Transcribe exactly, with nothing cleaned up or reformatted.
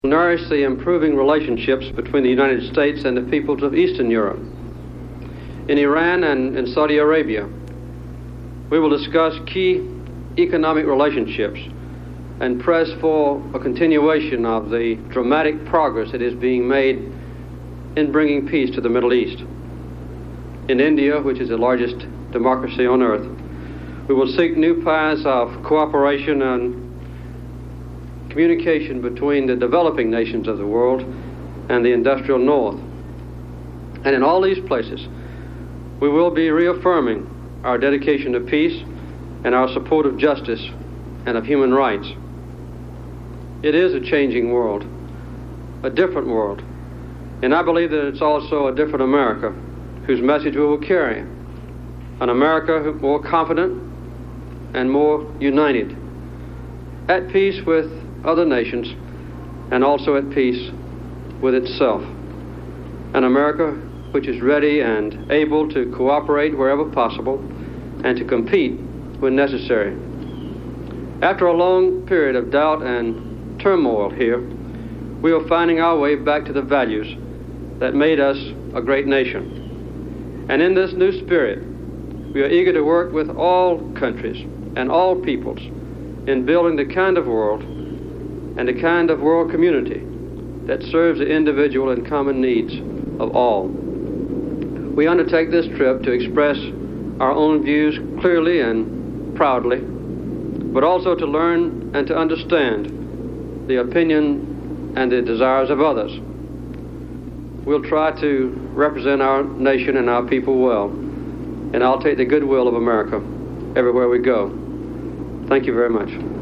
Nourish the improving relationships between the United States and the peoples of Eastern Europe. In Iran and in Saudi Arabia, we will discuss key economic relationships and press for a continuation of the dramatic progress that is being made in bringing peace to the Middle East. In India, which is the largest democracy on earth, we will seek new paths of cooperation and communication between the developing nations of the world and the industrial North. And in all these places, we will be reaffirming our dedication to peace and our support of justice and of human rights. It is a changing world, a different world, and I believe that it's also a different America whose message we will carry, an America more confident and more united, at peace with other nations and also at peace with itself, an America which is ready and able to cooperate wherever possible and to compete when necessary. After a long period of doubt and turmoil here, we are finding our way back to the values that made us a great nation. And in this new spirit, we are eager to work with all countries and all peoples in building the kind of world and the kind of world community that serves the individual and common needs of all. We undertake this trip to express our own views clearly and proudly, but also to learn and to understand the opinion and the desires of others. We'll try to represent our nation and our people well, and I'll take the goodwill of America everywhere we go. Thank you very much.